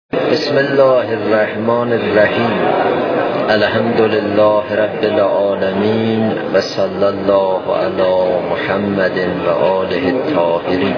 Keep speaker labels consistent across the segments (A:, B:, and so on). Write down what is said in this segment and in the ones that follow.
A: بسم الله الرحمن الرحیم. الحمد لله رب العالمین و صلی الله علی محمد و آله الطاهرین.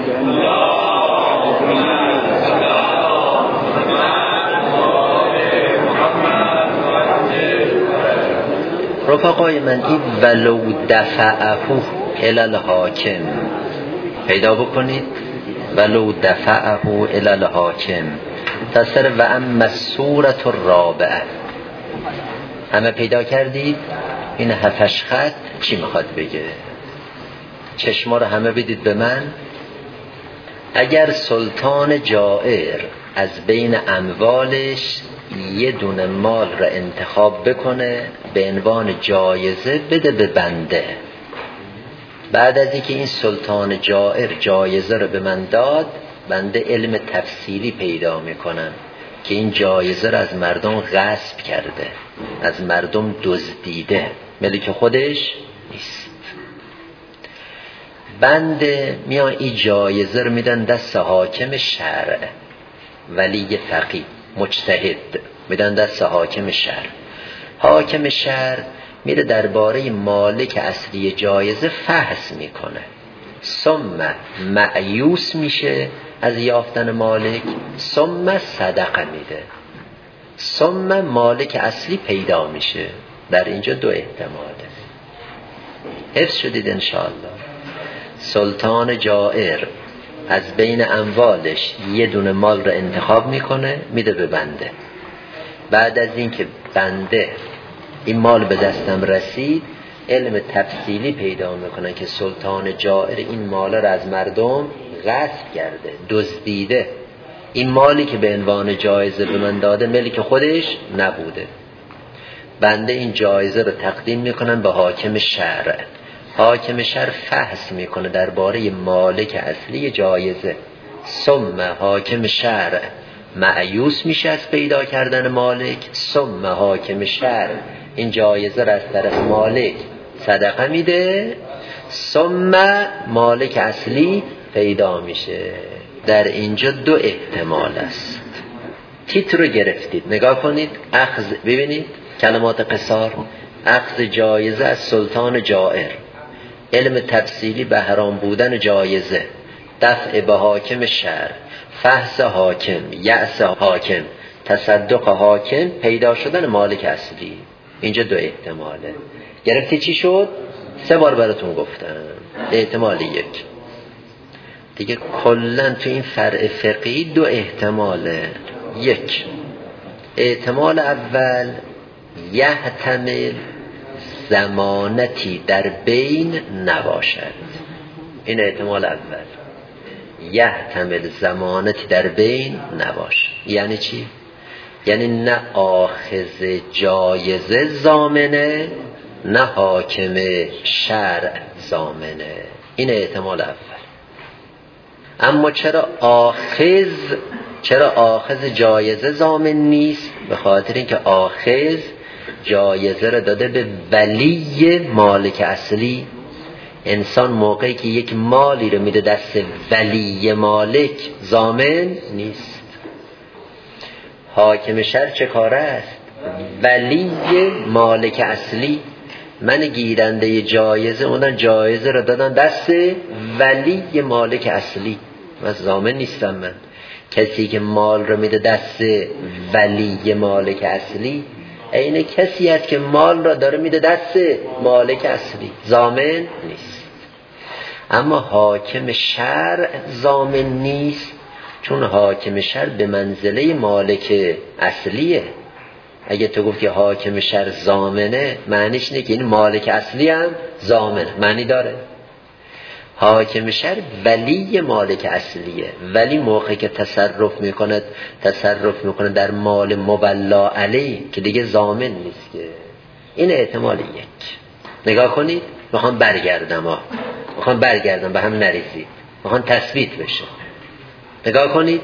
A: رفقای من، این ولو دفعه الی الحاکم پیدا بکنید. ولو دفعه الی الحاکم تصر و اما السورة الرابعه. همه پیدا کردید؟ این 7 خط چی میخواد بگه؟ چشما رو همه بدید به من. اگر سلطان جائر از بین اموالش یه دونه مال را انتخاب بکنه به عنوان جایزه بده به بنده، بعد از اینکه این سلطان جائر جایزه رو به من داد، بنده علم تفصیلی پیدا میکنم که این جایزه رو از مردم غصب کرده، از مردم دزدیده، ملک خودش نیست. بنده میان این جایزه رو میدن دست حاکم شرع، ولی فقیه مجتهد، میدن دست حاکم شرع. حاکم شرع میره درباره مالک اصلی جایزه فحص میکنه، ثم مایوس میشه از یافتن مالک، ثم صدقه میده، ثم مالک اصلی پیدا میشه. در اینجا 2 احتماله. حفظ شدید انشاءالله. سلطان جائر از بین اموالش یه دونه مال رو انتخاب میکنه میده به بنده، بعد از اینکه بنده این مال به دستم رسید، علم تفصیلی پیدا میکنه که سلطان جائر این مال رو از مردم غصب کرده، دزدیده. این مالی که به عنوان جایزه به من داده ملک خودش نبوده. بنده این جایزه رو تقدیم میکنم به حاکم شرع. حاکم شرع فحص میکنه درباره مالک اصلی جایزه، ثم حاکم شرع مایوس میشه از پیدا کردن مالک، ثم حاکم شرع این جایزه را از طرف مالک صدقه میده، ثم مالک اصلی پیدا میشه. در اینجا 2 احتمال است. تیتر رو گرفتید، نگاه کنید. اخذ، ببینید کلمات قصار. اخذ جایزه از سلطان جائر، علم تفصیلی به حرام بودن جایزه، دفع به حاکم شرع، فحص حاکم، یأس حاکم، تصدق حاکم، پیدا شدن مالک اصلی. اینجا 2 احتماله. گرفتی چی شد؟ 3 بار براتون گفتم. احتمال 1 دیگه. کلن تو این فرع فقهی 2 احتماله. 1 احتمال اول، یحتمل زمانتی در بین نباشد. این احتمال اول، یحتمل زمانتی در بین نباشد. یعنی چی؟ یعنی نه آخذ جایزه ضامنه، نه حاکم شرع ضامنه. این احتمال اول. اما چرا آخذ جایزه ضامن نیست؟ به خاطر اینکه آخذ جایزه را داده به ولی مالک اصلی. انسان موقعی که یک مالی رو میده دست ولی مالک ضامن نیست. حاکم شرع چه کاره است؟ ولی مالک اصلی. من گیرنده جایزه، اونن جایزه رو دادن دست ولی مالک اصلی، من ضامن نیستم. من کسی که مال رو میده دست ولی مالک اصلی، این کسی است که مال را داره میده دست مالک اصلی، ضامن نیست. اما حاکم شرع ضامن نیست، چون حاکم شرع به منزله مالک اصلیه. اگه تو گفتی حاکم شرع ضامنه، معنیش اینه که این مالک اصلی هم ضامن. معنی داره؟ حاکم شرع ولی مالک اصلیه، ولی موقعی که تصرف میکنه در مال مبلا علیه که دیگه ضامن نیست که. این احتمال 1. نگاه کنید. میخوام برگردم به هم نریزید، میخوام تثبیت بشه. نگاه کنید.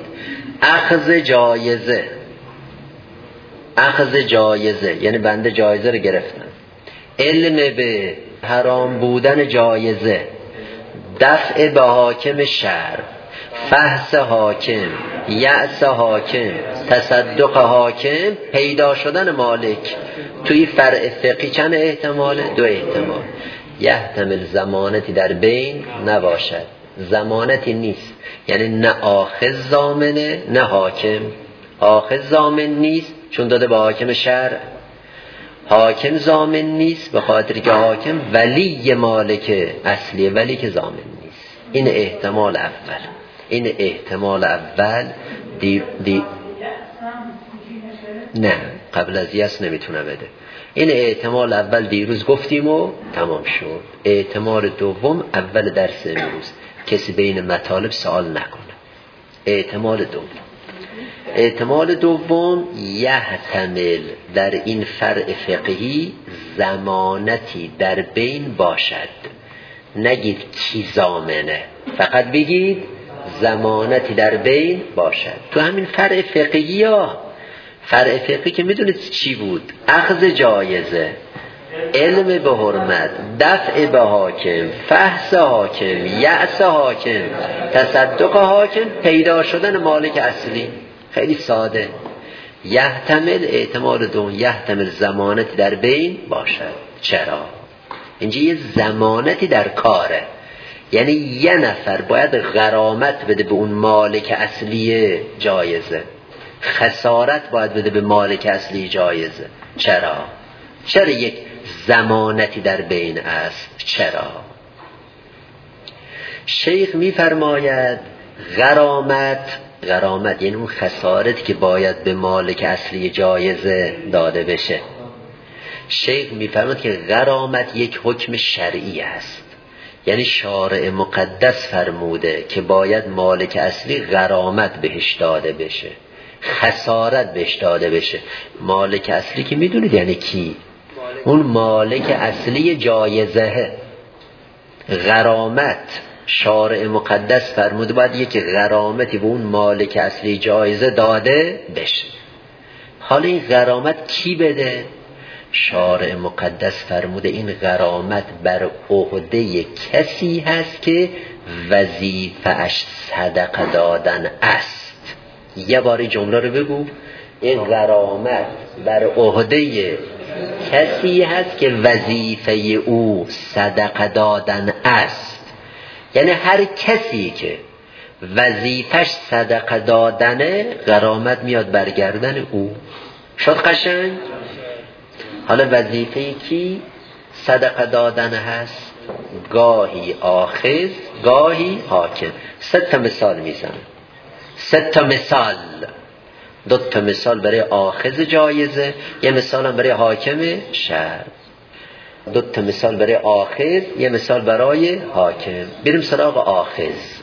A: اخذ جایزه یعنی بنده جایزه رو گرفتم، علم به حرام بودن جایزه، دفع به حاکم شرع، فحص حاکم، یأس حاکم، تصدق حاکم، پیدا شدن مالک. توی فرع فقهی چند احتماله؟ 2 احتمال. یحتمل ضمانتی در بین نباشد، ضمانتی نیست، یعنی نه آخذ ضامنه نه حاکم. آخذ ضامن نیست چون داده به حاکم شرع، حاکم ضامن نیست به خاطر که حاکم ولی مالک اصلیه، ولی که ضامن نیست. این احتمال اول. این احتمال اول نه قبل از یأس نمیتونه بده. این احتمال اول دیروز گفتیم و تمام شد. احتمال دوم اول درس امروز، کسی بین مطالب سوال نکنه. احتمال دوم یحتمل در این فرع فقهی ضمانتی در بین باشد. نگید کی ضامنه، فقط بگید ضمانتی در بین باشد. تو همین فرع فقهی فرع فقهی که میدونید چی بود؟ اخذ جایزه، علم به حرمت، دفع به حاکم، فحص حاکم، یأس حاکم، تصدق حاکم، پیدا شدن مالک اصلی. خیلی ساده. یحتمل احتمال دوم یحتمل ضمانتی در بین باشد. چرا؟ اینجا یه ضمانتی در کاره، یعنی یه نفر باید غرامت بده به اون مالک اصلی جایزه، خسارت باید بده به مالک اصلی جایزه. چرا یک ضمانتی در بین است؟ چرا؟ شیخ میفرماید غرامت یعنی اون خسارتی که باید به مالک اصلی جایزه داده بشه. شیخ میفرماید که غرامت یک حکم شرعی است، یعنی شارع مقدس فرموده که باید مالک اصلی غرامت بهش داده بشه، خسارت بهش داده بشه. مالک اصلی که میدونید یعنی کی؟ اون مالک اصلی جایزه. غرامت شارع مقدس فرموده باید یک غرامتی به اون مالک اصلی جایزه داده بشه. حالا این غرامت کی بده؟ شارع مقدس فرموده این غرامت بر عهده کسی هست که وظیفه‌اش صدقه دادن است. یه باری جمله رو بگو. این غرامت بر عهده کسی هست که وظیفه او صدقه دادن است. یعنی هر کسی که وظیفش صدقه دادنه، غرامت میاد برگردن او. شد قشنگ؟ حالا وظیفه کی صدقه دادن هست؟ گاهی آخذ، گاهی حاکم. 3 مثال میزنم. 3 مثال. 2 مثال برای آخذ جایزه، 1 مثال هم برای حاکم شرع. 2 مثال برای آخذ، 1 مثال برای حاکم. بریم سراغ آخذ.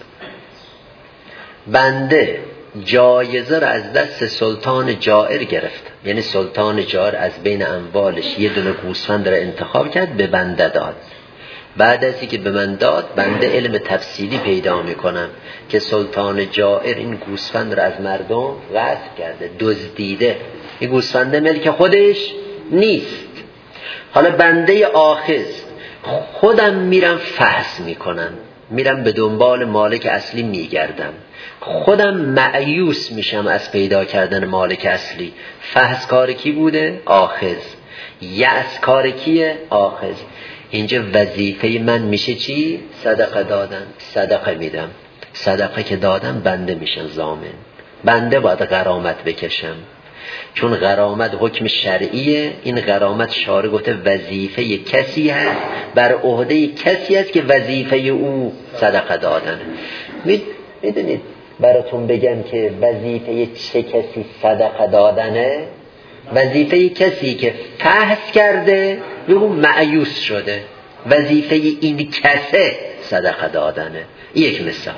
A: بنده جایزه را از دست سلطان جائر گرفت، یعنی سلطان جائر از بین اموالش یه دونه گوسفند را انتخاب کرد، به بنده داد. بعد از اینکه به من داد، بنده علم تفصیلی پیدا میکنم که سلطان جائر این گوسفند را از مردم غصب کرده، دزدیده. این گوسفند ملک خودش نیست. حالا بنده آخذ خودم میرم فحص میکنم، میرم به دنبال مالک اصلی میگردم، خودم مأیوس میشم از پیدا کردن مالک اصلی. فحص کار کی بوده؟ آخذ. یأس کار کیه؟ آخذ. اینجا وظیفه من میشه چی؟ صدقه دادن. صدقه میدم. صدقه که دادم بنده میشن ضامن. بنده باید غرامت بکشم، چون غرامت حکم شرعیه. این غرامت شارع گفته وظیفه کسی هست، بر عهده کسی هست که وظیفه او صدقه دادن. میدونید براتون بگم که وظیفه چه کسی صدقه دادنه؟ وظیفه کسی که فحص کرده به اون مأیوس شده، وظیفه این کسه صدقه دادنه. یک مثال.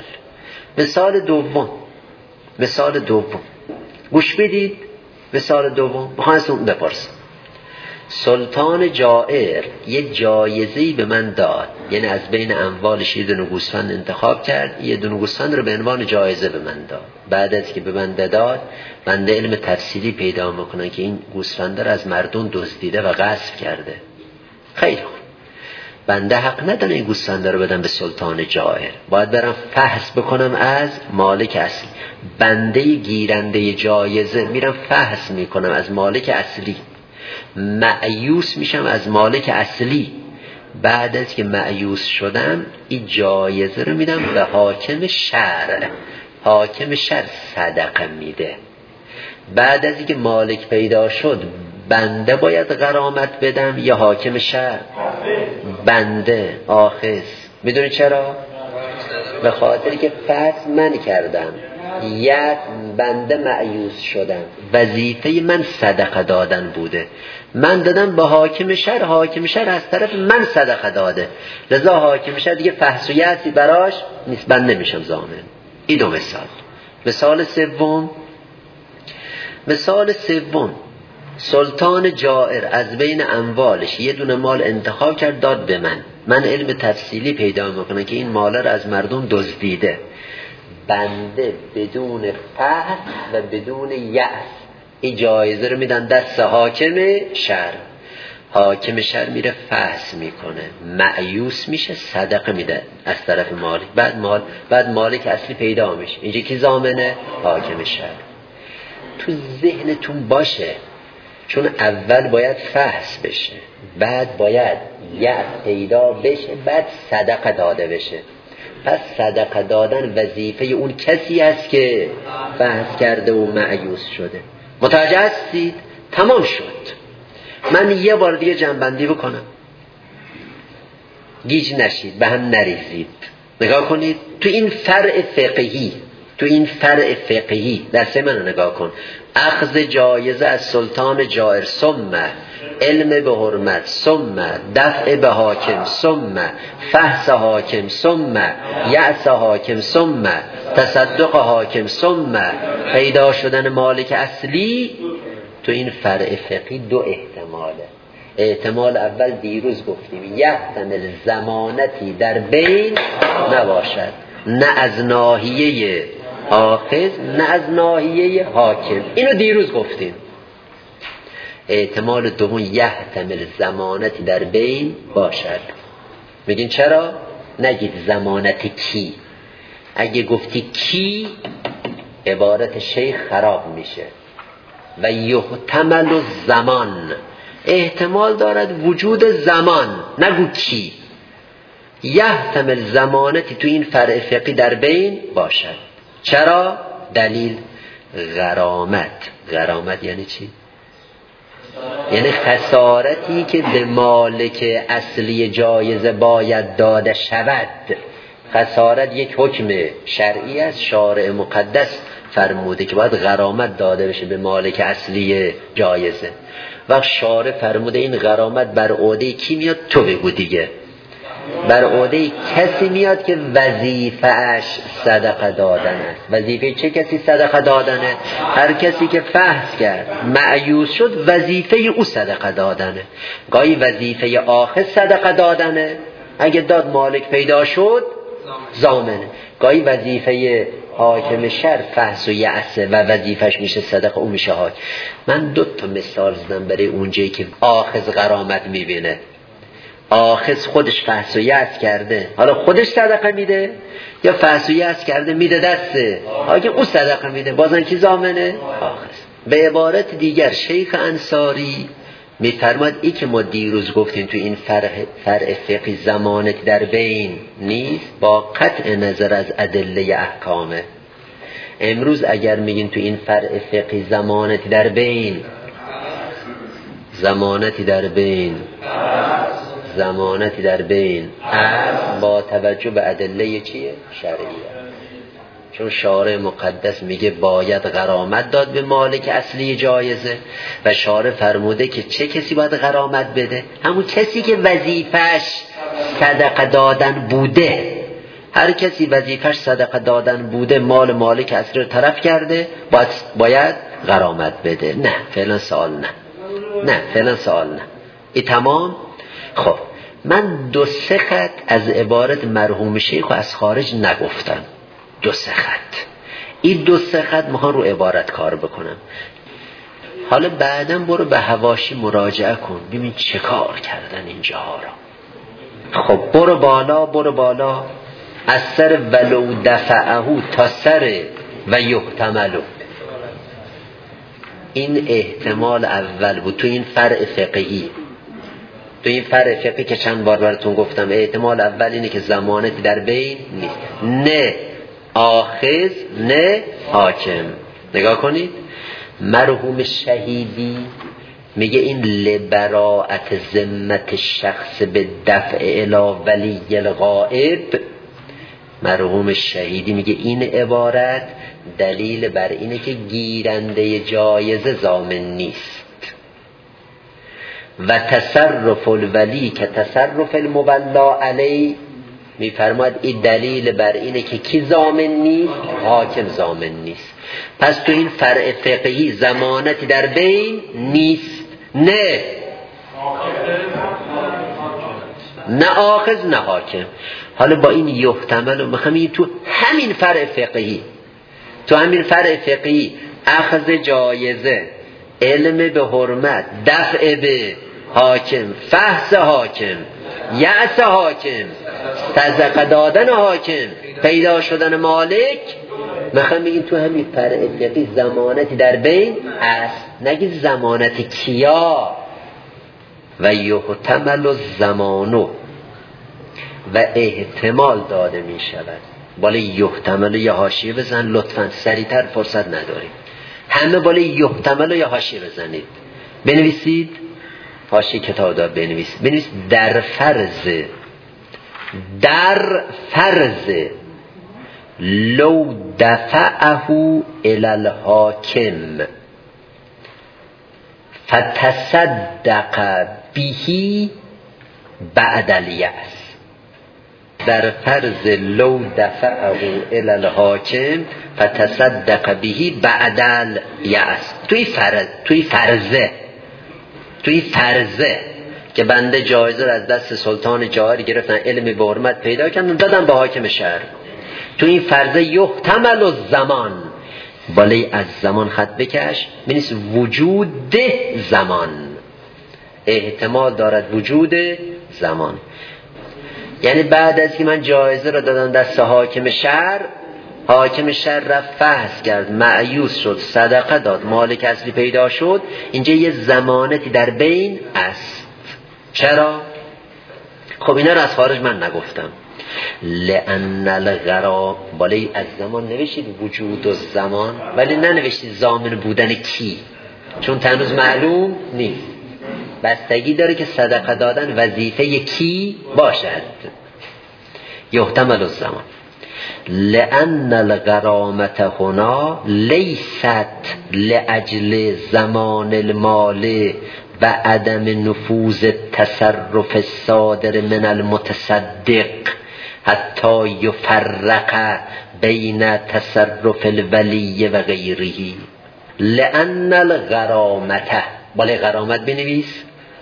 A: مثال دوم گوش بدید. مثال دوم بخوام ازتون بپرسم. سلطان جائر یه جایزه‌ای به من داد، یعنی از بین اموالش یه دونه گوسفند انتخاب کرد، یه دونه گوسفند رو به عنوان جایزه به من داد. بعد از که به من داد، بنده علم تفصیلی پیدا میکنه که این گوسفند رو از مردم دزدیده و غصب کرده. خیلی خوب. بنده حق نداره این گوسفنده رو بدم به سلطان جائر، باید برم فحص بکنم از مالک اصلی. بنده گیرنده جایزه میرم فحص میکنم از مالک اصلی، مأیوس میشم از مالک اصلی. بعد از که مأیوس شدم این جایزه رو میدم به حاکم شرع، حاکم شرع صدقه میده. بعد از اینکه مالک پیدا شد بنده باید غرامت بدم یا حاکم شرع؟ بنده آخذ. میدونی چرا؟ به خاطری که فرض من کردم، یک بنده مأیوس شدم، وظیفه من صدقه دادن بوده، من دادم به حاکم شهر، حاکم شهر از طرف من صدقه داده، لذا حاکم شهر دیگه فحصویتی براش نیست، بنده میشم ضامن. این دو مثال. مثال سوم سلطان جائر از بین اموالش یه دونه مال انتخاب کرد داد به من علم تفصیلی پیدا میکنه که این مال رو از مردم دزدیده. بنده بدون فحص و بدون یأس این جایزه رو میدن دست حاکم شهر. حاکم شهر میره فحص میکنه، مأیوس میشه، صدقه میده از طرف مالک. بعد مالک اصلی پیدا میشه. اینجا کی ضامنه؟ حاکم شهر. تو ذهنتون باشه، چون اول باید فحص بشه، بعد باید یأس پیدا بشه، بعد صدقه داده بشه. پس صدقه دادن وظیفه اون کسی است که فحص کرده و مأیوس شده. متوجه هستید؟ تمام شد. من یه بار دیگه جنبندی بکنم، گیج نشید، به هم نریزید. نگاه کنید تو این فرع فقهی درس منو نگاه کن. اخذ جایزه از سلطان جائر، ثم علم به حرمت، ثم دفع به حاکم، ثم فحص حاکم، ثم یأس حاکم، ثم تصدق حاکم، ثم پیدا شدن مالک اصلی. تو این فرع فقهی دو احتماله. احتمال اول دیروز گفتیم، یحتمل ضمانتی در بین نباشد، نه از ناحیه آخذ نه از ناحیه حاکم. اینو دیروز گفتیم. احتمال دوم یحتمل ضمانتی در بین باشد. میگین چرا؟ نگید ضمانت کی. اگه گفتی کی عبارت شیخ خراب میشه. و یحتمل زمان، احتمال دارد وجود زمان، نگو کی. یحتمل ضمانتی تو این فرع فقهی در بین باشد. چرا؟ دلیل غرامت یعنی چی؟ یعنی خسارتی که به مالک اصلی جایزه باید داده شود. خسارت یک حکم شرعی است، شارع مقدس فرموده که باید غرامت داده بشه به مالک اصلی جایزه. و شارع فرموده این غرامت بر عهده کی میاد؟ تو بگو دیگه. بر عهده کسی میاد که وظیفه‌اش صدقه دادن است. وظیفه چه کسی صدقه دادنه؟ هر کسی که فحص کرد مأیوس شد وظیفه او صدقه دادنه. گاهی وظیفه آخر صدقه دادنه، اگه داد مالک پیدا شد ضامنه. گاهی وظیفه حاکم شر فحص و یأس و وظیفش میشه صدقه، او میشه حاکم. من 2 مثال زدم برای اونجایی که آخذ غرامت میبینه. آخذ خودش فحص و یأس کرده، حالا خودش صدقه میده، یا فحص و یأس کرده میده دسته حاکم، او صدقه میده، بازن کی ضامنه؟ آخذ. به عبارت دیگر شیخ انصاری میفرماد ای که ما دیروز گفتیم تو این فرع فقهی ضمانت در بین نیست، با قطع نظر از ادله احکامه. امروز اگر میگین تو این فرع فقهی ضمانت در بین، ضمانتی در بین از با توجه به ادله چیه؟ شرعیه. چون شارع مقدس میگه باید غرامت داد به مالک اصلی جایزه و شارع فرموده که چه کسی باید غرامت بده؟ همون کسی که وظیفش صدقه دادن بوده. هر کسی وظیفش صدقه دادن بوده، مال مالک اصلی رو طرف کرده، باید غرامت بده. نه فعلا سوال نه. این تمام. خب من 2-3 خط از عبارت مرحوم شیخ از خارج نگفتم. 2-3 خط. این 2-3 خط میخوام رو عبارت کار بکنم. حالا بعدم برو به حواشی مراجعه کن، ببین چه کار کردن اینجاها را. خب برو بالا از سر ولو دفعه تا سر و یحتملو. این احتمال اول بود تو این فرع فقهی. تو این فرع فقهی که چند بار براتون گفتم، احتمال اول اینه که ضمانتی در بین نیست، نه آخذ نه حاکم. نگاه کنید مرحوم شهیدی میگه این لبراءت ذمت شخص به دفع الی ولی الغائب. مرحوم شهیدی میگه این عبارت دلیل بر اینه که گیرنده جایزه ضامن نیست و تصرف الولی که تصرف المولا علی. میفرماید این دلیل بر اینه که کی ضامن نیست؟ حاکم ضامن نیست. پس تو این فرع فقهی ضمانتی در بین نیست، نه آخذ نه حاکم. حالا با این یحتمل میخوام تو همین فرع فقهی اخذ جایزه، علم به حرمت، دفع به حاکم، فحص حاکم، یأس حاکم، صدقه دادن حاکم، پیدا شدن مالک، میخوام بگیم تو همین فرع فقهی ضمانتی در بین است. نگید ضمانت کیا. و یحتمل الزمانو و احتمال داده می شود. بالا یحتمل یا حاشیه بزن لطفاً، سریعتر فرصت نداریم. همه بالا یحتمل یا حاشیه بزنید، بنویسید حاشیه کتاب دار بنویسید در فرض لو دفعه الی الحاکم فتصدق به بعد الیأس. در فرض لو دفعه الی الحاکم فتصدق به بعد الیأس. توی فرضه که بنده جایزه رو از دست سلطان جاهر گرفتن، علم به حرمت پیدا کردن دادن به حاکم شهر. تو این فرضه یحتمل الزمان، بالای از زمان خط بکش، بنویس وجود زمان، احتمال دارد وجود زمان. یعنی بعد از که من جایزه رو دادم دست حاکم شهر رفت فحص کرد، مأیوس شد، صدقه داد، مالک اصلی پیدا شد، اینجا یه ضمانتی در بین است. چرا؟ خب اینا رو از خارج من نگفتم. لأن الغرا، بالای از زمان نوشید وجود و زمان، ولی ننوشید ضامن بودن کی، چون تنوز معلوم نیست. بستگی داره که صدقه دادن وظیفه کی باشد. یحتمل الزمان. لأن الغرامت هنا لیست لأجل زمان المال و عدم نفوذ التصرف الصادر من المتصدق حتی یفرق بین تصرف الولی و غیره. لأن الغرامت، بالای غرامت بنویس،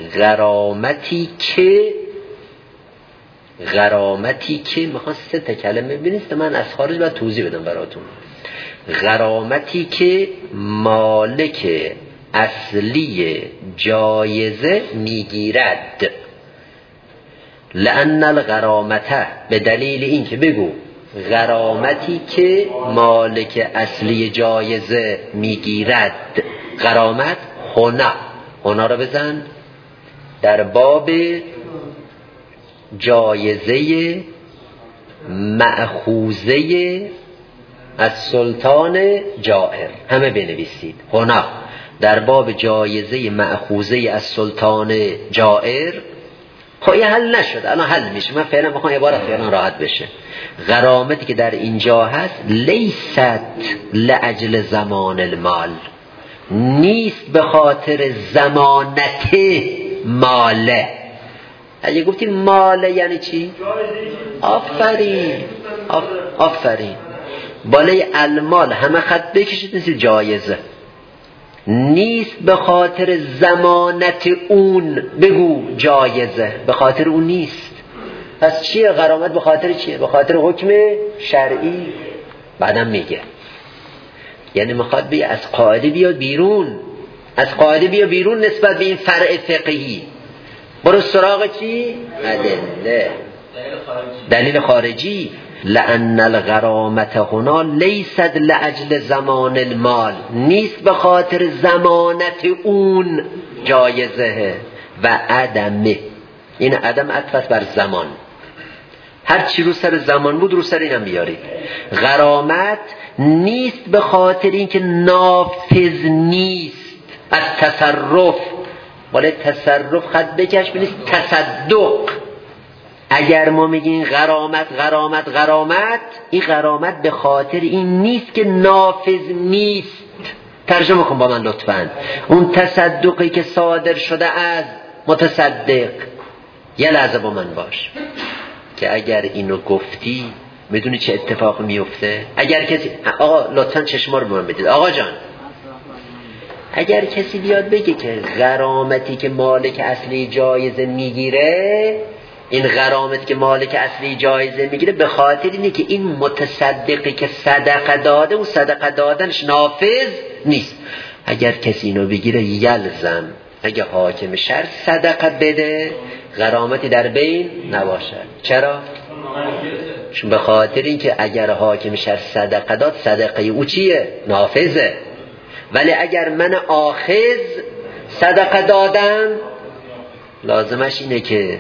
A: غرامتی که میخوان 3 کلمه بنویسید، من از خارج باید توضیح بدم براتون. غرامتی که مالک اصلی جایزه میگیرد. لأن الغرامته، به دلیل این که بگو غرامتی که مالک اصلی جایزه میگیرد. غرامت هنا رو بزن در باب جایزه مأخوذه از سلطان جائر، همه بنویسید هنا در باب جایزه مأخوذه از سلطان جائر. خب یه حل نشد، الان حل میشه. من فعلا میخوام عبارت فعلا راحت بشه. غرامتی که در اینجا هست لیست لأجل زمان المال، نیست به خاطر زمانت ماله. اگه گفتیم ماله یعنی چی؟ آفرین. بالای المال همه خط بکشید نیست جایزه، نیست به خاطر زمانت اون، بگو جایزه به خاطر اون نیست. پس چیه غرامت؟ به خاطر چیه؟ به خاطر حکم شرعی. بعدم میگه یعنی میخواد بگه از قاعده بیا بیرون، نسبت به این فرع فقهی. برو سراغ چی؟ ادله، دلیل خارجی. لأن الغرامت هنا لیست لأجل زمان المال، نیست به خاطر زمانت اون جایزه و عدمه. این عدم عطف بر زمان، هر چی رو سر زمان بود رو سر اینم بیارید. غرامت نیست به خاطر اینکه نافذ نیست از تصرف، ولی تصرف خط بکش بینید تصدق. اگر ما میگیم غرامت غرامت غرامت، این غرامت به خاطر این نیست که نافذ نیست. ترجمه کن با من لطفاً. اون تصدقی که صادر شده از متصدق، یه لحظه با من باش که اگر اینو گفتی میدونی چه اتفاق میفته؟ اگر کسی، آقا لطفاً چشما رو به من بدید آقا جان، اگر کسی بیاد بگه که غرامتی که مالک اصلی جایزه میگیره، این غرامتی که مالک اصلی جایزه میگیره به خاطر اینه که این متصدقی که صدقه داده و صدقه دادنش نافذ نیست. اگر کسی اینو بگیره یلزم اگه حاکم شهر صدقه بده غرامتی در بین نباشد. چرا؟ چون به خاطر اینکه اگر حاکم شهر صدقه داد صدقه او چیه؟ نافذه. ولی اگر من آخذ صدقه دادم لازمش اینه که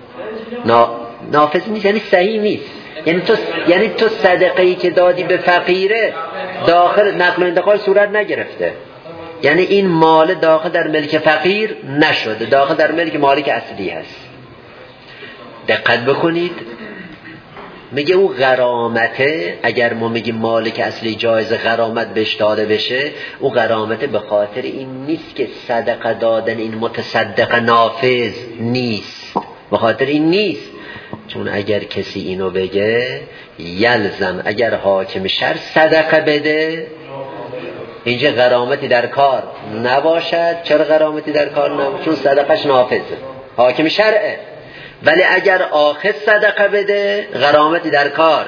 A: نافذ نیست، یعنی صحیح نیست. یعنی تو صدقه‌ای که دادی به فقیره داخل نقل و انتقال صورت نگرفته، یعنی این مال داخل در ملک فقیر نشده، داخل در ملک مالک اصلی هست. دقت بکنید، میگه او غرامته، اگر ما میگیم مالک اصلی جایزه غرامت بهش داده بشه، او غرامته به خاطر این نیست که صدقه دادن این متصدق نافذ نیست، به خاطر این نیست. چون اگر کسی اینو بگه یلزم اگر حاکم شهر صدقه بده اینجا غرامتی در کار نباشد. چرا غرامتی در کار نباشد؟ چون صدقش نافذه، حاکم شرعه. ولی اگر آخذ صدقه بده غرامتی در کار،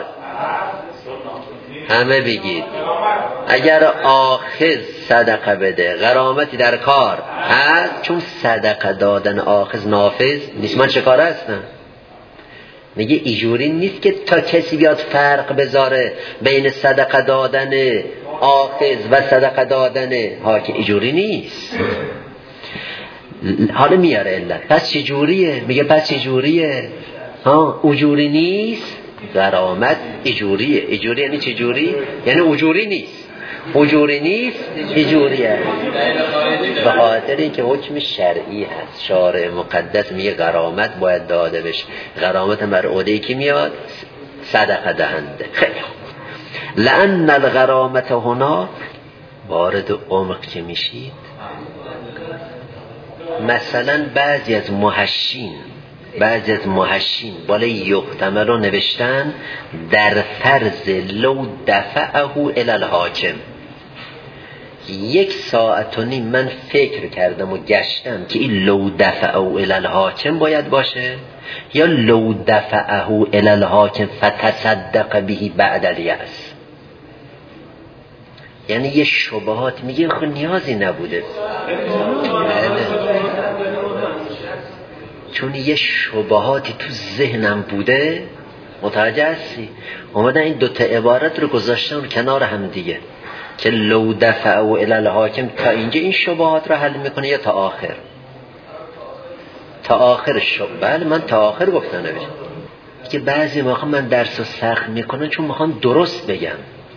A: همه بگید اگر آخذ صدقه بده غرامتی در کار هست، چون صدقه دادن آخذ نافذ نیست. من چه کاره هستم؟ میگه ایجوری نیست که تا کسی بیاد فرق بذاره بین صدقه دادن آخذ و صدقه دادن حاکم، ایجوری نیست. حالا میاره علت. پس چه جوریه؟ میگه پس چه جوریه؟ اجوری نیست، غرامت اجوریه. اجوری یعنی چه جوری؟ یعنی اجوری نیست، اجوری نیست اجوریه. به خاطر اینکه حکم شرعی هست، شارع مقدس میگه غرامت باید داده بشه. غرامت بر عهده کی میاد؟ صدقه دهنده. خیلی لأن الغرامت هنا، وارد عمق که میشید، مثلا بعضی از محشین بالای یحتمل رو نوشتن در فرض لو دفعه الی الحاکم. 1 ساعت و نیم من فکر کردم و گشتم که این لو دفعه الی الحاکم باید باشه یا لو دفعه الی الحاکم فتصدق به بعد الیأس. یعنی یه شبهات میگه خب نیازی نبوده، چون یه شبهاتی تو ذهنم بوده، متوجه هستی؟ اومدن این دوتا عبارت رو گذاشتن کنار هم دیگه که لو دفعه الی الحاکم تا اینجا این شبهات رو حل میکنه یا تا آخر؟ تا آخر بله من تا آخر گفتم نبیشم که بعضی موقع من درس رو سخت میکنن چون میخوام درست بگم.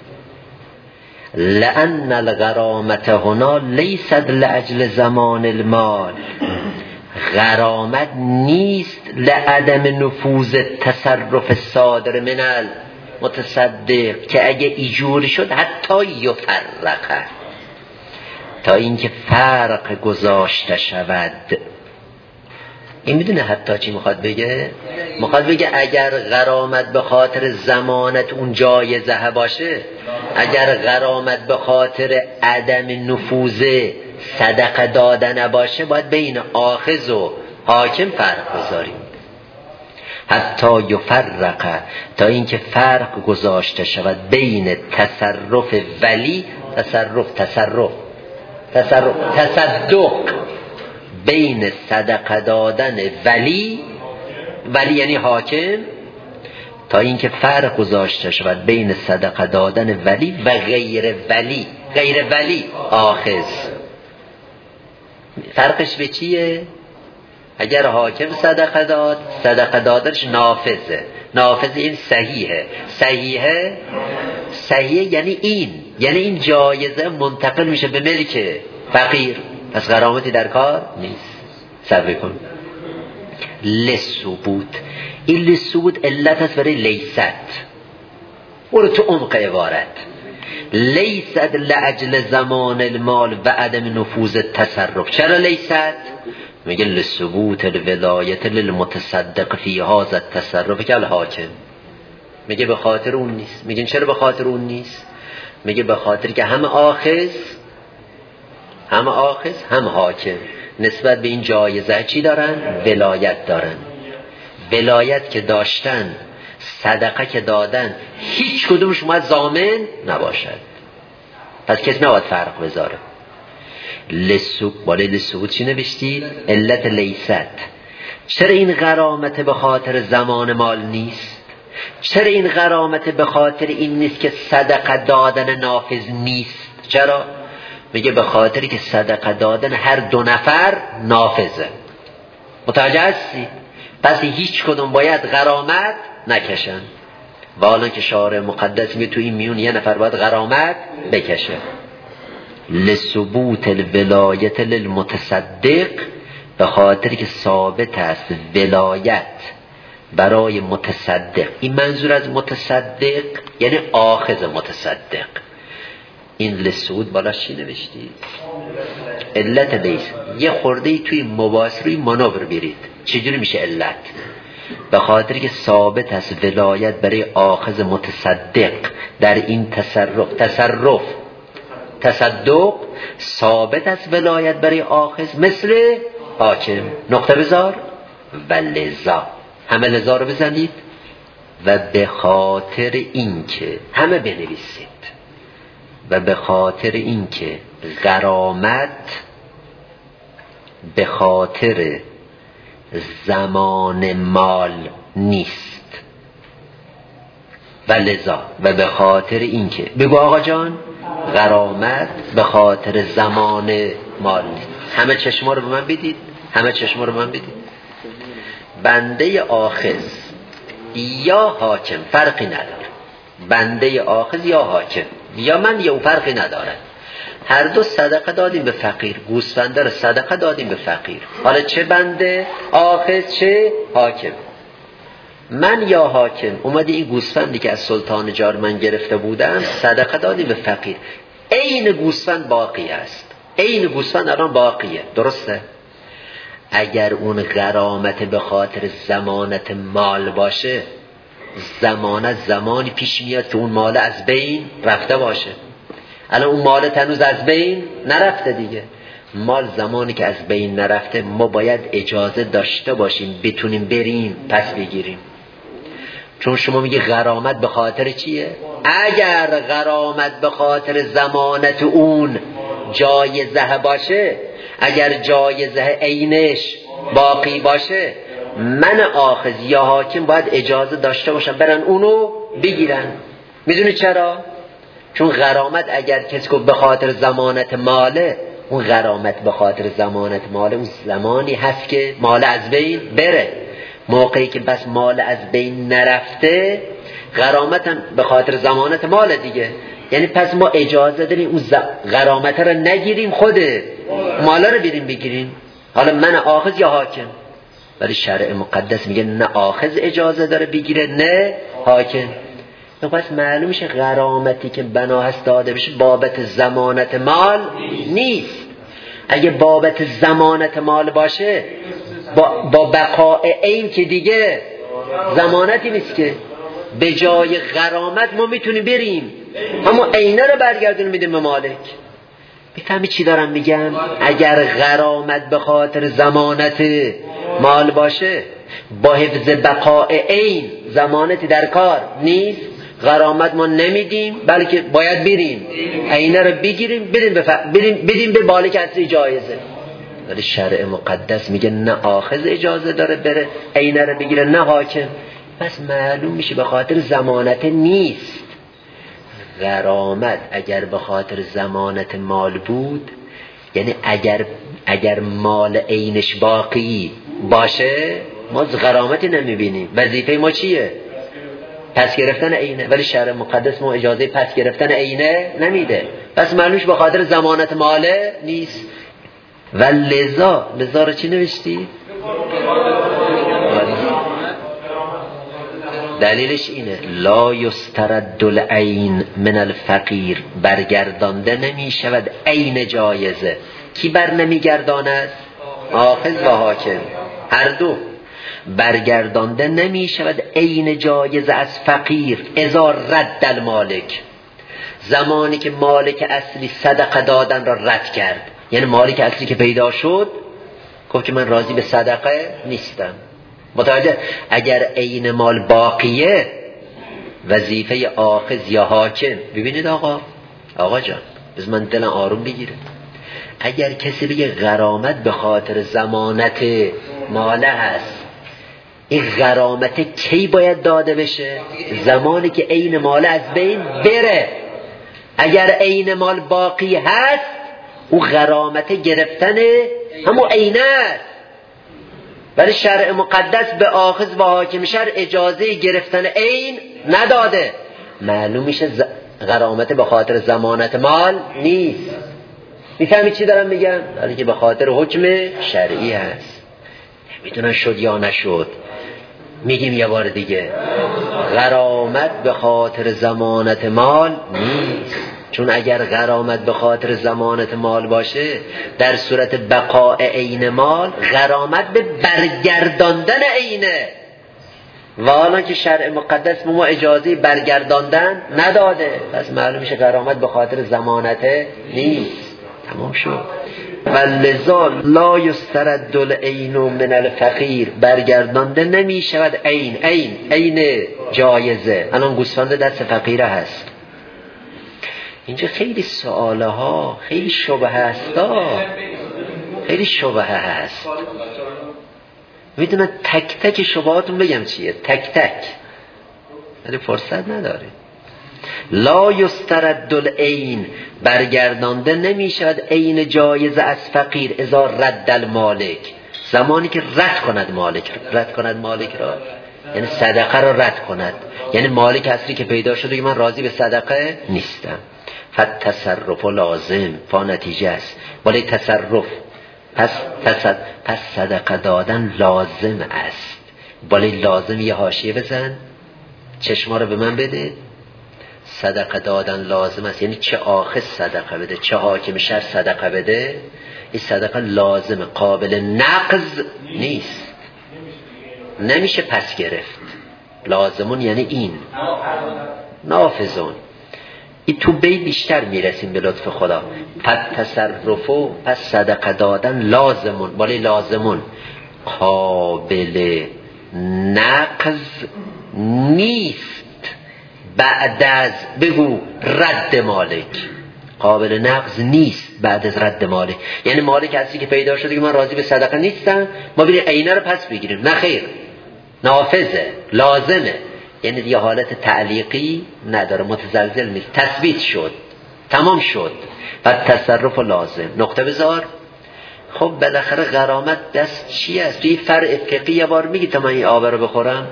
A: لأن الغرامت هنا لیست لأجل زمان المال، غرامت نیست لعدم نفوذ تصرف صادر من المتصدق که اگه ایجوری شد حتی یفرقه، تا اینکه فرق گذاشته شود. این میدونه حتی چی میخواد بگه؟ میخواد بگه اگر غرامت به خاطر زمانت اون جایزه باشه، اگر غرامت به خاطر عدم نفوذ صدقه دادن باشه، باید بین آخذ و حاکم فرق بذاریم. حتی یفرقه، تا اینکه فرق گذاشته شود بین تصرف ولی تصدق بین صدقه دادن ولی یعنی حاکم، تا اینکه فرق گذاشته شود بین صدقه دادن ولی و غیر ولی آخذ. فرقش به چیه؟ اگر حاکم صدقه داد، صدقه دادنش نافذه. نافذ این صحیحه یعنی این جایزه منتقل میشه به ملک فقیر، پس غرامتی در کار نیست. صبر کن. لثبوت، این لثبوت علت است برای لیست. برو تو عمق عبارت. لیست لاجل زمان المال و عدم نفوذ التصرف. چرا لیست؟ میگه لثبوت الولایت للمتصدق فی هذا التصرف که الحاکم. میگه به خاطر اون نیست. میگن چرا به خاطر اون نیست؟ میگه به خاطر که هم آخذ هم حاکم نسبت به این جایزه چی دارن؟ ولایت دارن. ولایت که داشتن، صدقه که دادن، هیچ کدومش اومد ضامن نباشد، پس کسی نباید فرق بذاره. بالای لثبوت چی نوشتی؟ علت لیست. چرا این غرامت به خاطر زمان مال نیست؟ چرا این غرامت به خاطر این نیست که صدقه دادن نافذ نیست؟ چرا؟ میگه به خاطری که صدقه دادن هر دو نفر نافذه. متوجه هستی؟ پس هیچ کدوم باید غرامت نکشن. والا که شارع مقدس میگه تو این میون یه نفر باید غرامت بکشه. لثبوت الولایت للمتصدق، به خاطری که ثابت است ولایت برای متصدق. این منظور از متصدق یعنی آخذ متصدق. این لثبوت بالا چی نوشتی؟ علت لیست. یه خورده توی مباحث روی مانور برید. چجوری میشه علت؟ به خاطری که ثابت است ولایت برای آخذ متصدق در این تصدق ثابت است ولایت برای آخذ مثل حاکم. نقطه بذار. و لذا، همه لذا رو بزنید. و به خاطر اینکه، همه بنویسید، و به خاطر اینکه غرامت به خاطر زمان مال نیست، و لذا و به خاطر اینکه، بگو آقا جان، غرامت به خاطر زمان مال نیست. همه چشما رو به من بدید. بنده آخذ یا حاکم فرقی نداره. بنده آخذ یا حاکم یا من یا فرقی نداره. هر دو صدقه دادیم به فقیر. گوسفنده رو صدقه دادیم به فقیر. حالا چه بنده آخذ چه حاکم. من یا حاکم اومدی این گوسفندی که از سلطان جار من گرفته بودم صدقه دادیم به فقیر. عین گوسفند باقی است. عین گوسفند الان باقیه. درسته؟ اگر اون غرامت به خاطر ضمانت مال باشه، ضمانت زمانی پیش میاد که اون مال از بین رفته باشه. الان اون مال هنوز از بین نرفته دیگه. مال زمانی که از بین نرفته ما باید اجازه داشته باشیم بتونیم بریم پس بگیریم. چون شما میگی غرامت به خاطر چیه؟ اگر غرامت به خاطر ضمانت اون جایزه باشه، اگر جایزه عینش باقی باشه، من آخذ یا حاکم باید اجازه داشته باشم برن اونو بگیرن. میدونی چرا؟ چون غرامت اگر کسی که به خاطر ضمانت ماله، اون غرامت به خاطر ضمانت ماله اون زمانی هست که مال از بین بره. موقعی که بس مال از بین نرفته، غرامت هم به خاطر ضمانت مال دیگه. یعنی پس ما اجازه داریم اون غرامت رو نگیریم، خود مالا رو بریم بگیریم. حالا من آخذ یا حاکم. ولی شرع مقدس میگه نه آخذ اجازه داره بگیره نه حاکم. پس معلوم میشه غرامتی که بنا هست داده بشه بابت ضمانت مال نیست. اگه بابت ضمانت مال باشه با بقاء عین که دیگه ضمانتی نیست که. به جای غرامت ما میتونیم بریم همون عینه رو برگردونیم میدیم به مالک. میفهمی چی دارم میگم؟ اگر غرامت به خاطر ضمانت مال باشه با حفظ بقاء عین، ضمانتی در کار نیست، غرامت ما نمیدیم بلکه باید بریم عینه رو بگیریم بدیم به مالک اصلی جایزه. ولی شرع مقدس میگه نه آخذ اجازه داره بره عینه رو بگیره نه حاکم. پس معلوم میشه به خاطر ضمانت نیست. غرامت اگر به خاطر ضمانت مال بود، یعنی اگر مال عینش باقی باشه ما غرامتی نمیبینیم. وظیفه ما چیه؟ پس گرفتن عینه. ولی شرع مقدس ما اجازه پس گرفتن عینه نمیده. پس معلومش به خاطر ضمانت ماله نیست. و لذا رو چی نوشتی؟ دلیلش اینه لا یسترد العین من الفقیر، برگردانده نمی شود عین جایزه. کی بر نمی گرداند؟ آخذ و حاکم، هر دو. برگردانده نمی شود عین جایزه از فقیر اذا رد المالک، زمانی که مالک اصلی صدقه دادن را رد کرد. یعنی مالک اصلی که پیدا شد گفت که من راضی به صدقه نیستم. متوجه؟ اگر عین مال باقیه وظیفه آخذ یا حاکم. ببینید آقا جان بز من دلم آروم بگیره. اگر کسی بگه غرامت به خاطر ضمانت ماله هست، این غرامت کی باید داده بشه؟ زمانی که عین مال از بین بره. اگر عین مال باقی هست او غرامت گرفتن همون عینه است. ولی شرع مقدس به آخذ و حاکم شرع اجازه گرفتن عین نداده. معلوم میشه غرامت به خاطر ضمانت مال نیست. میفهمی چی دارم میگم؟ ولی که به خاطر حکم شرعی هست. میدونن شد یا نشد. میگیم یه بار دیگه غرامت به خاطر ضمانت مال نیست. چون اگر غرامت به خاطر ضمانت مال باشه در صورت بقاء عین مال غرامت به برگرداندن عینه. و حالا که شرع مقدس ما اجازه برگرداندن نداده، پس معلوم میشه غرامت به خاطر ضمانت نیست. تمام شد. ولذا لا یسترد العین من الفقیر، برگردانده نمی شود عین جایزه. الان گوسفند دست فقیره هست. اینجا خیلی سواله ها، خیلی شبهه هست. میدونم تک تک شبهاتون بگم چیه، تک تک، ولی فرصت نداره. لا یسترد العین، برگردانده نمی شود عین جایزه از فقیر اذا رد المالک، زمانی که رد کند مالک را یعنی صدقه را رد کند. یعنی مالک اصلی که پیدا شده که من راضی به صدقه نیستم. فالتصرف لازم، نتیجه است. ولی تصرف پس صدقه دادن لازم است. ولی لازم یه حاشیه بزن، چشما رو به من بده. صدقه دادن لازم است، یعنی چه آخذ صدقه بده چه حاکم شر صدقه بده، این صدقه لازم، قابل نقض نیست، نمیشه پس گرفت. لازمون یعنی این نافذون. این تو بی بیشتر میرسیم به لطف خدا. تصرفو، پس صدقه دادن لازمون، ولی لازمون قابل نقض نیست بعد از بگو رد مالک. قابل نقض نیست بعد از رد مالک. یعنی مالک اصلی که پیدا شده که من راضی به صدقه نیستم، ما بریم عینه رو پس بگیریم، نه خیر، نافذه، لازمه. یعنی دیگه حالت تعلیقی نداره، متزلزل نیست، تثبیت شد، تمام شد. و تصرف لازم. نقطه بذار. خب بالاخره غرامت دست چی است؟ توی فرع فقهی یه بار میگی تا من این آب رو بخورم.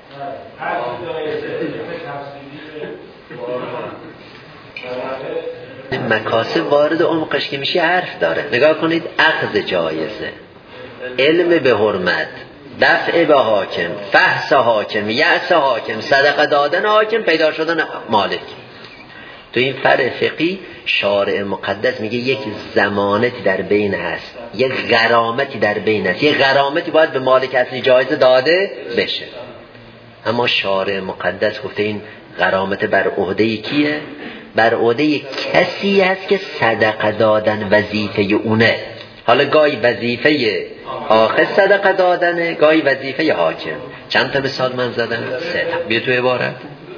A: مکاسب وارد عمقش که میشه حرف داره. نگاه کنید، اخذ جایزه، علم به حرمت، دفع به حاکم، فحص حاکم، یأس حاکم، صدقه دادن حاکم، پیدا شدن مالک. تو این فرع فقهی شارع مقدس میگه یک ضمانتی در بین هست، یک غرامتی در بین هست، یک غرامتی باید به مالک اصلی جایزه داده بشه. اما شارع مقدس گفته این غرامت بر عهده کیه؟ بر عهده کسی هست که صدقه دادن وظیفه اونه. حالا گاهی وظیفه آخذ صدقه دادنه، گاهی وظیفه حاکم. چند تا مثال من زدم؟ 3 تا. بیا تو عبارت.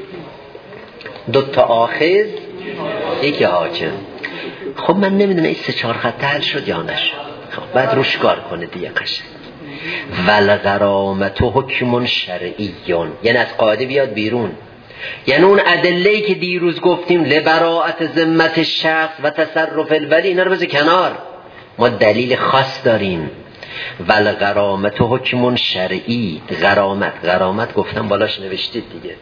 A: 2 تا آخذ، 1 حاکم. خب من نمیدونم این 3-4 خط حل شد یا نشد. خب بعد روش کار کنه دیگه قشنگ. والغرامت حکم شرعیون، یعنی از قاعده بیاد بیرون. یعنی اون ادله‌ای که دیروز گفتیم لبراءت ذمت شخص و تصرف الولی، اینا رو بذار کنار، ما دلیل خاص داریم. والغرامت حکم شرعی. غرامت گفتم بالاش نوشتید دیگه،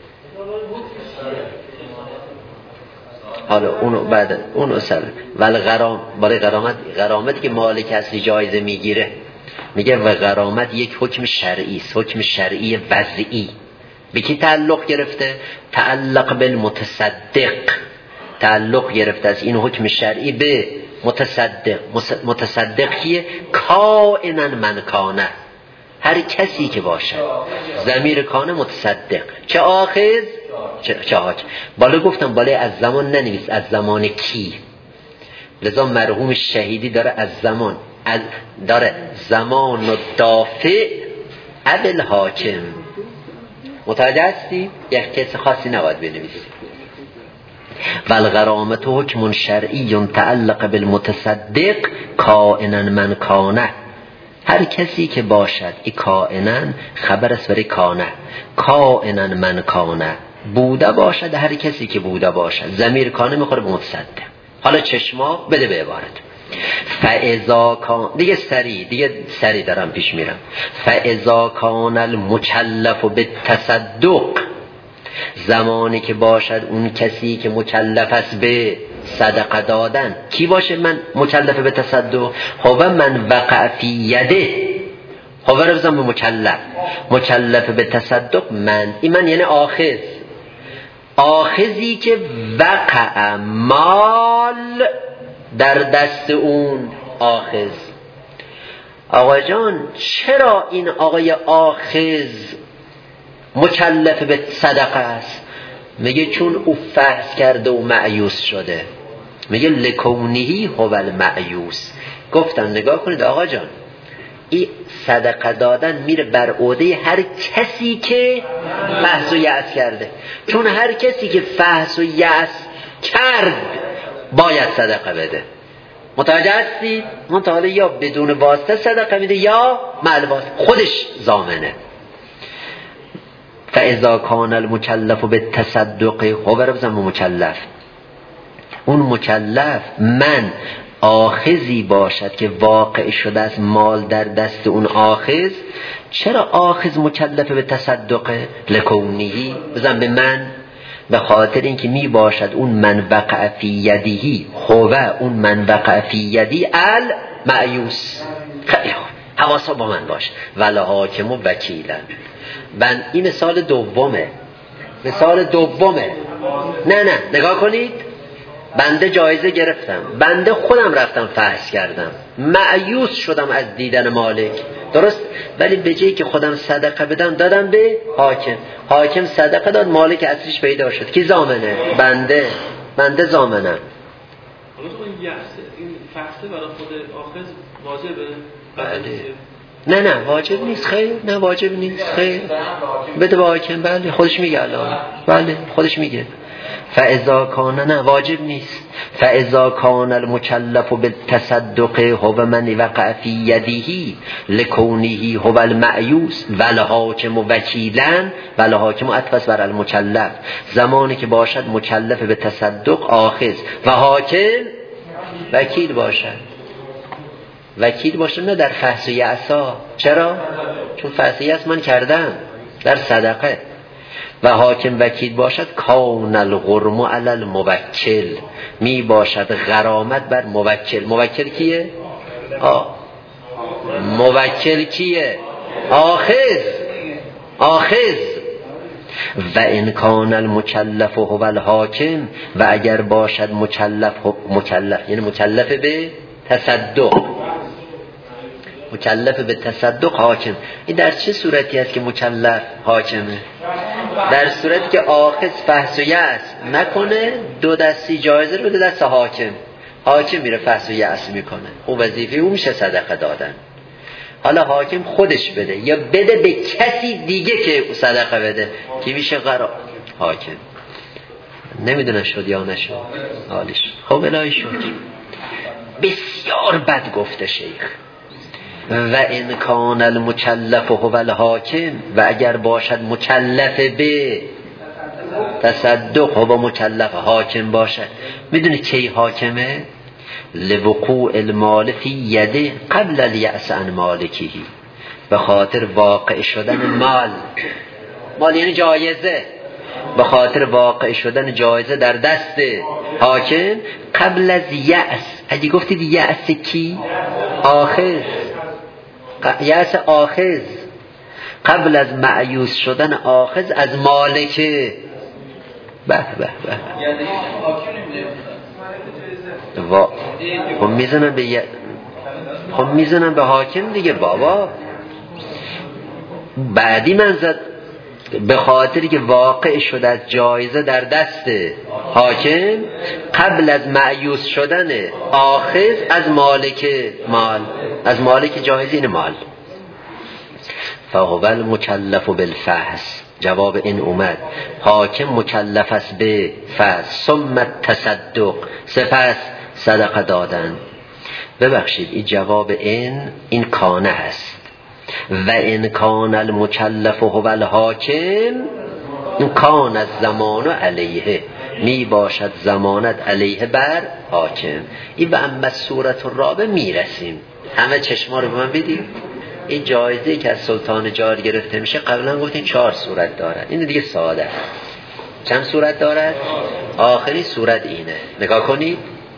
A: حالا اونو بعد اونو سر برای غرامتی که مالک اصلی جایزه میگیره، میگه و غرامت یک حکم شرعی است، حکم شرعی وضعی. به کی تعلق گرفته؟ تعلق بالمتصدق، تعلق گرفته از این حکم شرعی به متصدق. متصدق کیه؟ کائنا من کانه، هر کسی که باشه. ضمیر کانه متصدق، چه آخذ چه حاکم. بالا گفتم بالای از زمان ننویس، از زمان کی. لذا مرحوم شهیدی داره از زمان، داره زمان و دافع ابل حاکم. متوجه هستی؟ یک کس خاصی نباید بنویسی. والغرامت حکم شرعی تعلق بالمتصدق کائنا من کانه، هر کسی که باشد. این کائنا خبر است برای کانه، کائنا من کانه، بوده باشد هر کسی که بوده باشد. ضمیر کانه میخوره به متصدق. حالا چشما بده به عبارت فاذا کان، دیگه سری دارم پیش میرم. فاذا کان المکلف بالتصدق، زمانی که باشد اون کسی که مکلف است به صدقه دادن. کی باشه من مکلف به تصدق؟ هو من وقع فی یده، هو رو بزن به مکلف به تصدق. من یعنی آخذی که وقع مال در دست اون آخذ. آقا جان چرا این آقای آخذ مکلف به صدقه است؟ میگه چون او فحص کرده و معیوس شده. میگه لکونهی هو المعیوس. گفتم نگاه کنید آقا جان، این صدقه دادن میره بر عهده هر کسی که فحص و یأس کرده. چون هر کسی که فحص و یأس کرد باید صدقه بده. متوجه هستید؟ منتها یا بدون واسطه صدقه میده یا مال واسطه، خودش ضامنه. فاذا کان المکلف بالتصدق، هو بربزم مکلف، اون مکلف من آخذی باشد که واقع شده از مال در دست اون آخذ. چرا آخذ مکلف به تصدقه؟ لکونهی، بزن به من، به خاطر اینکه می باشد اون من وقع فی یدیهی، خوبه اون من وقع فی یدی المعیوس. خیلی خوب، حواسا با من باش. ولا حاکم و وکیلن. این مثال دومه. نه نگاه کنید، بنده جایزه گرفتم، بنده خودم رفتم فحص کردم، معیوس شدم از دیدن مالک، درست؟ ولی به جایی که خودم صدقه بدم دادم به حاکم صدقه داد، مالک اصلیش پیدا شد. کی ضامنه؟ بنده ضامنم.
B: حالا این فحصه برای خود آخذ واجبه؟
A: نه واجب نیست. خیر، نه واجب نیست. خیر، بده به حاکم. بله خودش میگه الان، بله خودش میگه. فاذا کان، نه واجب نیست. فاذا کان المکلف بالتصدق هو من وقع فی یده لکونه هو المعیوس والحاکم وکیلا. والحاکم عطف بر المکلف، زمانی که باشد مکلف به تصدق آخذ و حاکم وکیل باشد. نه در فحص و یأسا. چرا؟ چون فحص و یأس من کردم در صدقه. و حاکم وکیل باشد کان الغرم علی الموکل، می باشد غرامت بر موکل. موکل کیه؟ موکل کیه؟ آخذ. و ان کان المکلف هو الحاکم، و اگر باشد مکلف یعنی مکلف به تصدق، مکلف به تصدق حاکم. این در چه صورتی است که مکلف حاکمه؟ در صورتی که آخذ فحص و یأس نکنه، دو دستی جایزه رو بده دست حاکم میره فحص و یأس میکنه، اون وظیفه اون میشه صدقه دادن. حالا حاکم خودش بده یا بده به کسی دیگه که صدقه بده، کی میشه؟ حاکم. نمیدونم شد یا نشد. حالیش خب الهی شکر. بسیار بد گفته شیخ، و ان کان المکلف هو الحاکم، و اگر باشد مکلف به تصدق هو مکلف حاکم باشد. میدونی کی حاکمه؟ لوقوع المال فی یده قبل الیأس عن مالکه، به خاطر واقع شدن مال یعنی جایزه، به خاطر واقع شدن جایزه در دست حاکم قبل از یأس. اگه گفتید یأس کی؟ آخذ، یأس آخذ، قبل از معیوس شدن آخذ از مالکه. به به به خب میزنن به حاکم دیگه بابا. بعدی من زد به خاطری که واقع شده از جایزه در دست حاکم قبل از معیوس شدن آخذ از مالک مال، از مالک جایزه این مال. فهو المکلف بالفحص، جواب این اومد حاکم مکلف است به فحص، ثم تصدق، سپس صدقه دادن. ببخشید این جواب این کانه هست. و ان کان المکلف هو الحاکم کان الزمان علیه، می باشد زمانت علیه بر حاکم. این به اما صورت الرابع میرسیم. همه چشما رو به من بدید. این جایزه که از سلطان جار گرفته میشه قبلا گفتیم 4 صورت دارد. این دیگه ساده است. چند صورت دارد؟ آخری صورت اینه، نگاه کنید.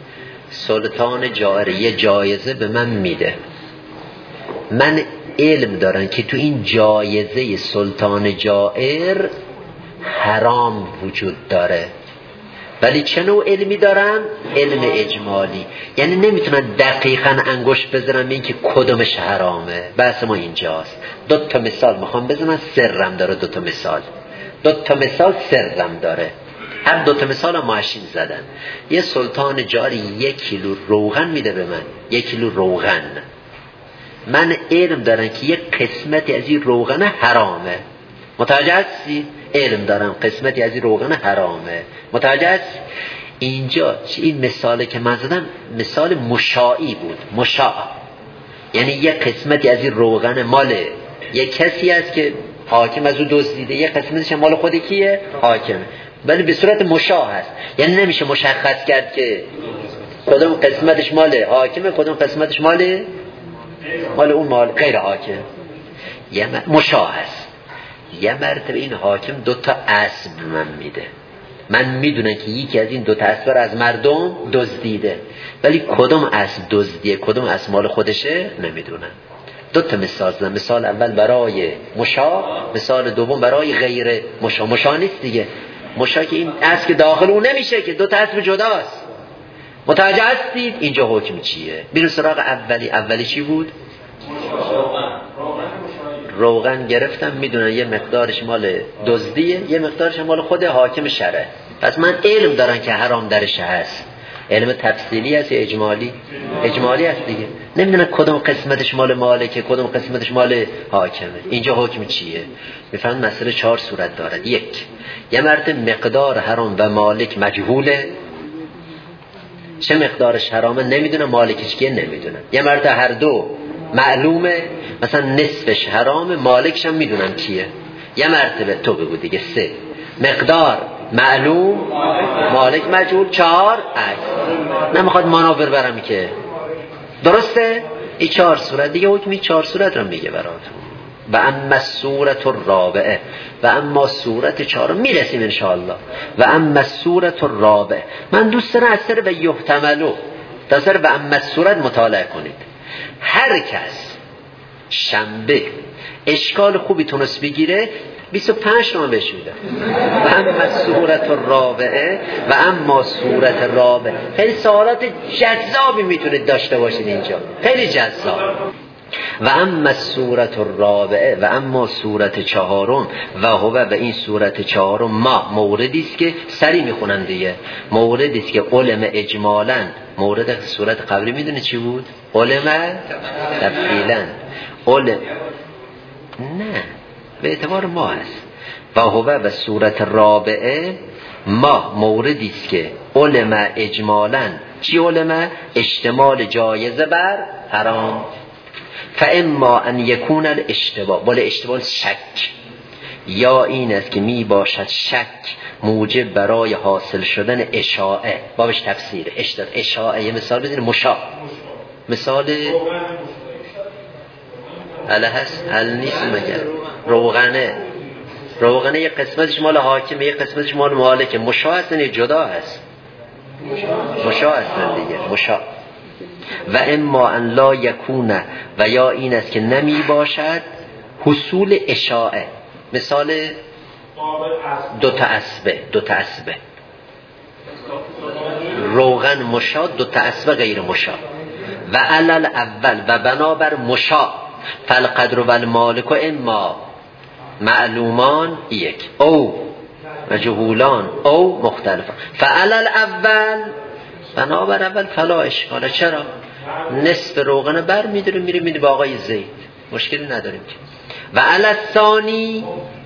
A: سلطان جار یه جایزه به من میده، من علم دارن که تو این جایزه سلطان جائر حرام وجود داره، ولی چه نوع علمی دارن؟ علم اجمالی، یعنی نمیتونن دقیقاً انگشت بزنن به این که کدومش حرامه. بحث ما اینجاست. 2 مثال میخوام بزنم، سرم داره. 2 مثال سرم داره. هر 2 مثال هم ماشین زدن. یه سلطان جاری 1 کیلو روغن میده به من، 1 کیلو روغن. من علم دارم که یک قسمتی از این روغن حرامه، متوجه هستی؟ علم دارم قسمتی از این روغن حرامه، متوجه هستی؟ اینجا این مثالی که من زدم مثال مشاعی بود. مشاع یعنی یک قسمتی از این روغن مال یک کسی است که حاکم از او دزدیده، یک قسمتش مال خود کیه؟ حاکم. ولی به صورت مشاع هست، یعنی نمیشه مشخص کرد که کدوم قسمتش مال حاکمه کدوم قسمتش مال اون مال غیر حاکم. مشاع هست. یه مرتبه این حاکم 2 اسب من میده، من میدونم که یکی از این 2 اسب رو از مردم دزدیده، ولی کدوم اسب دزدیه کدوم اسب مال خودشه نمیدونم. 2 مثال زدم. مثال اول برای مشاع، مثال دوم برای غیر مشاع. مشاع نیست دیگه، مشاع که این اسب که داخل اون نمیشه که 2 اسب جداست. متوجه هستید؟ اینجا حکم چیه؟ بیرون سراغ اولی چی بود؟ روغن گرفتم، میدونن یه مقدارش مال دزدیه، یه مقدارش مال خود حاکم شرع. پس من علم دارن که حرام درش هست. علم تفصیلی هست یا اجمالی؟ اجمالی هست دیگه. نمیدونن کدوم قسمتش مال مالکه کدوم قسمتش مال حاکمه. اینجا حکم چیه؟ میفهمن مسئله 4 صورت دارد. 1 یه مرتبه مقدار حرام و مالک مجهوله، چه مقدارش حرامه نمیدونم، مالکش کیه نمیدونم. یه مرتبه هر 2 معلومه، مثلا نصفش حرامه مالکش هم میدونم کیه. یه مرتبه تو بگو دیگه. 3 مقدار معلوم مالک مجهول. 4 عکس. نمیخواد مناور برم که درسته. این 4 صورت دیگه حکمی 4 صورت رو میگه براتون. و اما صورت الرابعه، و اما صورت 4 میرسیم انشاءالله. و اما صورت الرابعه، من دوست دارم از سر و یحتملو تا سر و اما صورت مطالعه کنید. هر کس شنبه اشکال خوبی تونست بگیره 25 تومن بهش میده. و اما صورت الرابعه، و اما صورت الرابعه. خیلی سوالات جذابی میتونید داشته باشید اینجا، خیلی جذاب. و اما صورت الرابعه، و اما صورت 4 و هو، و این صورت 4 ما موردی است که سری میخونن دیگه، موردی است که علم اجمالا. مورد صورت قبلی میدونه چی بود؟ علم تفصیلا. علم نه به اعتبار ما هست. و هو و صورت رابعه ما موردی است که علم اجمالا. چی علم؟ اشتمال جایزه بر حرام. فاما ان یکون الاشتباه، بله اشتباه شک، یا این است که می باشد شک موجب برای حاصل شدن اشاعه. بابش تفسیر اشاعه. یه مثال بزنید. مشاع، مثال اله هست هل نیست مگر روغنه یه قسمتش مال حاکم، یه قسمتش مال مالکه. مشاع هستن یه جدا هست؟ مشاع هستن دیگه. مشاع. و اما ان لا یکونه، و یا این است که نمی باشد حصول اشاعه. مثال دو تا اسبه روغن مشاع، دو تا اسبه غیر مشاع. و علل اول و بنابر مشاع فالقدر و المالک و اما معلومان یک او مجهولان او مختلفان. فعلل اول، بنابر اول فلا اشکال. چرا؟ نصف روغن بر میداره میره با آقای زید، مشکلی نداریم که. و علل ثانی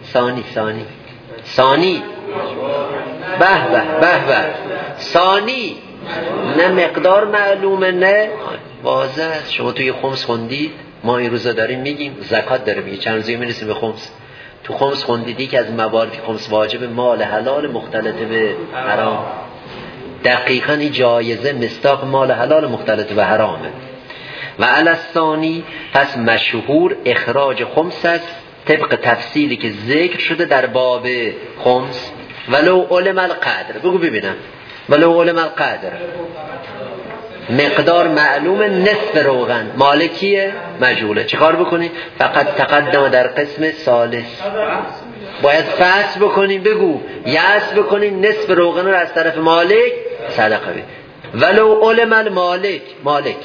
A: به ثانی، نه مقدار معلومه نه واضح است. شما توی خمس خوندید، ما این روزا داریم میگیم زکات داره میگه، چند روزی میرسیم به خمس. تو خمس خوندیدی که از مواردی خمس واجب مال حلال مختلط به حرام. دقیقاً این جایزه مصداق مال حلال مختلط به حرامه. و علی الثانی، پس مشهور اخراج خمس است طبق تفصیلی که ذکر شده در باب خمس. ولو علم القدر، بگو ببینم. ولو علم القدر، مقدار معلوم نصف روغن، مالکیه مجهوله. چه کار بکنی؟ فقط تقدم در قسم ثالث باید فصل بکنیم. بگو یأس بکنیم نصف روغن رو از طرف مالک صدقه بید. ولو علم المالک، مالک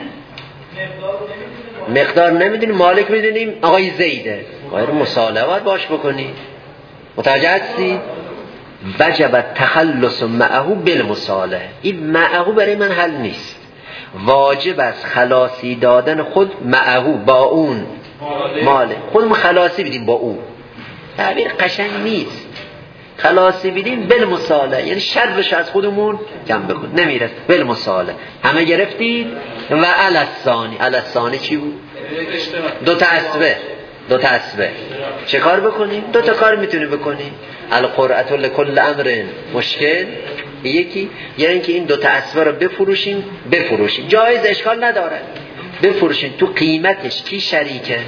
A: مقدار نمیدونیم، مالک میدونیم آقای زیده، باید مصالحات باش بکنی. متوجه هستی؟ وجب التخلص معه بالمصالحه. این معه برای من حل نیست، واجب است خلاصی دادن خود معه، با اون مالک. خودمون خلاصی بدیم با اون، تعبیر قشنگ نیست. خلاصی بدیم بالمصالحه، یعنی شرطش از خودمون کم بکن، نمیرس بالمصالحه. همه گرفتید. و علی الثانی چی بود؟ دو تا اسبه. چه کار بکنیم؟ دو تا کار میتونی بکنی. القرعه لكل امر مشکل، یکی یعنی که این دو تا اسبه رو بفروشیم، جایز، اشکال نداره، بفروشیم. تو قیمتش کی شریکه؟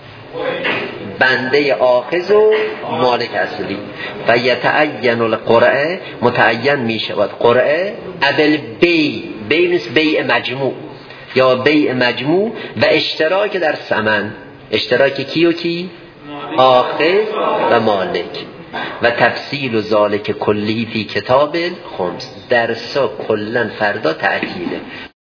A: بنده آخذ و مالک اصلی. و یتعین القرعه، متعین میشود قرعه عدل بیع مجموع یا بیع مجموع و اشتراک در ثمن. اشتراک کی و کی؟ آخذ و مالک. و تفصیل و ذالک کلی فی کتاب خمس، درسا کلن فردا تعطیله.